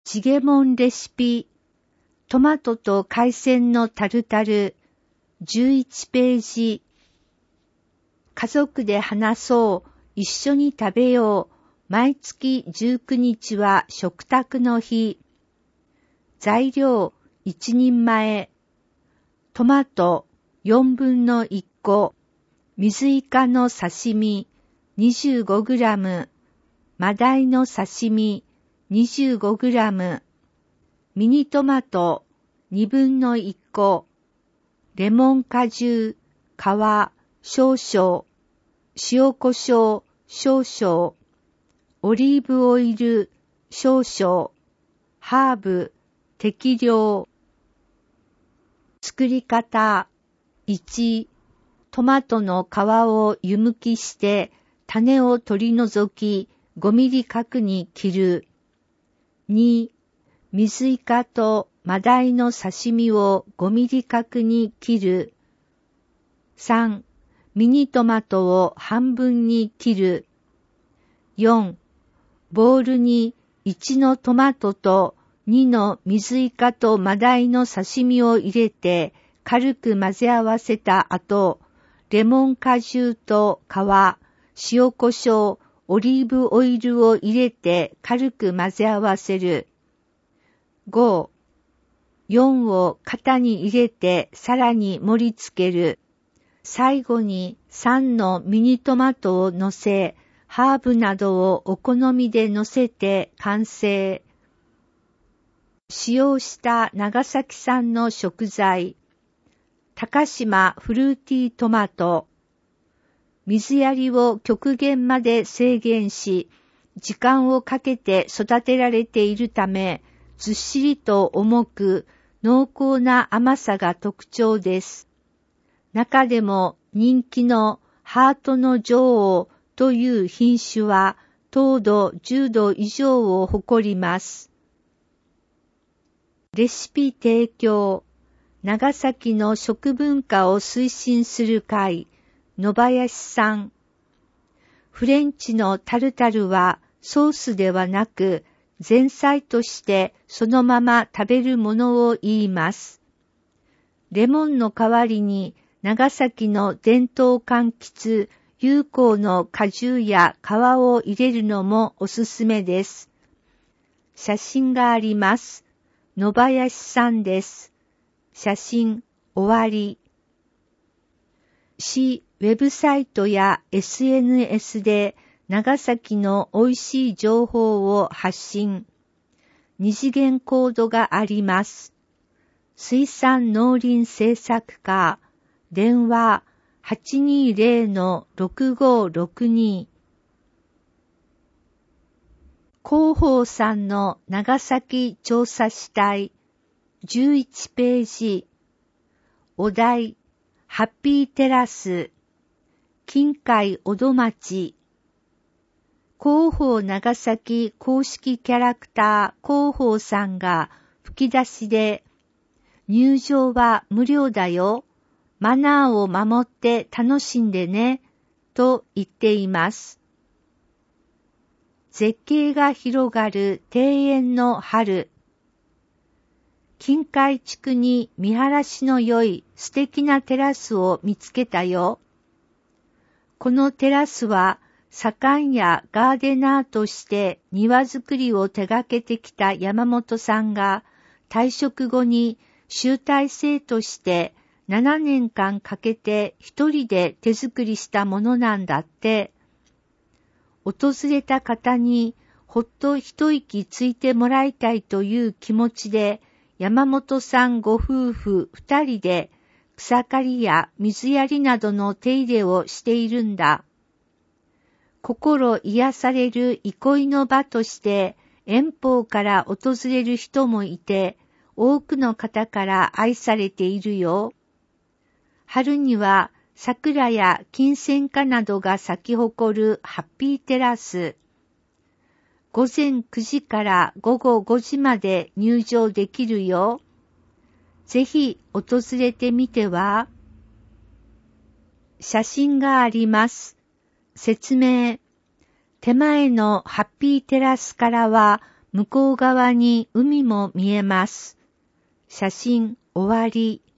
チゲモンレシピ、トマトと海鮮のタルタル、11ページ。家族で話そう、一緒に食べよう、毎月19日は食卓の日。材料、1人前。トマト、4分の1個。水イカの刺身、25グラム。マダイの刺身、25グラム。ミニトマト、2分の1個。レモン果汁、皮、少々。塩コショウ、少々。オリーブオイル、少々。ハーブ、適量。作り方。1、トマトの皮を湯むきして種を取り除き5ミリ角に切る。2、水イカとマダイの刺身を5ミリ角に切る。3、ミニトマトを半分に切る。4、ボウルに1のトマトと2の水イカとマダイの刺身を入れて軽く混ぜ合わせた後、レモン果汁と皮、塩コショウ、オリーブオイルを入れて軽く混ぜ合わせる。5、4を型に入れてさらに盛り付ける。最後に3のミニトマトを乗せ、ハーブなどをお好みで乗せて完成。使用した長崎産の食材。高島フルーティートマト。水やりを極限まで制限し、時間をかけて育てられているため、ずっしりと重く、濃厚な甘さが特徴です。中でも人気のハートの女王という品種は、糖度10度以上を誇ります。レシピ提供。長崎の食文化を推進する会、野林さん。フレンチのタルタルはソースではなく、前菜としてそのまま食べるものを言います。レモンの代わりに長崎の伝統柑橘、有効の果汁や皮を入れるのもおすすめです。写真があります。野林さんです。写真終わり。市ウェブサイトや SNS で長崎の美味しい情報を発信。二次元コードがあります。水産農林政策課、電話 820-6562。広報さんの長崎調査主体、11ページ。お題、ハッピーテラス、近海小戸町。広報長崎公式キャラクター広報さんが吹き出しで、入場は無料だよ。マナーを守って楽しんでね、と言っています。絶景が広がる庭園の春。近海地区に見晴らしの良い素敵なテラスを見つけたよ。このテラスは左官やガーデナーとして庭作りを手掛けてきた山本さんが退職後に集大成として7年間かけて一人で手作りしたものなんだって。訪れた方にほっと一息ついてもらいたいという気持ちで山本さんご夫婦2人で草刈りや水やりなどの手入れをしているんだ。心癒される憩いの場として遠方から訪れる人もいて、多くの方から愛されているよ。春には桜や金銭花などが咲き誇るハッピーテラス。午前9時から午後5時まで入場できるよ。ぜひ訪れてみては。写真があります。説明。手前のハッピーテラスからは向こう側に海も見えます。写真終わり。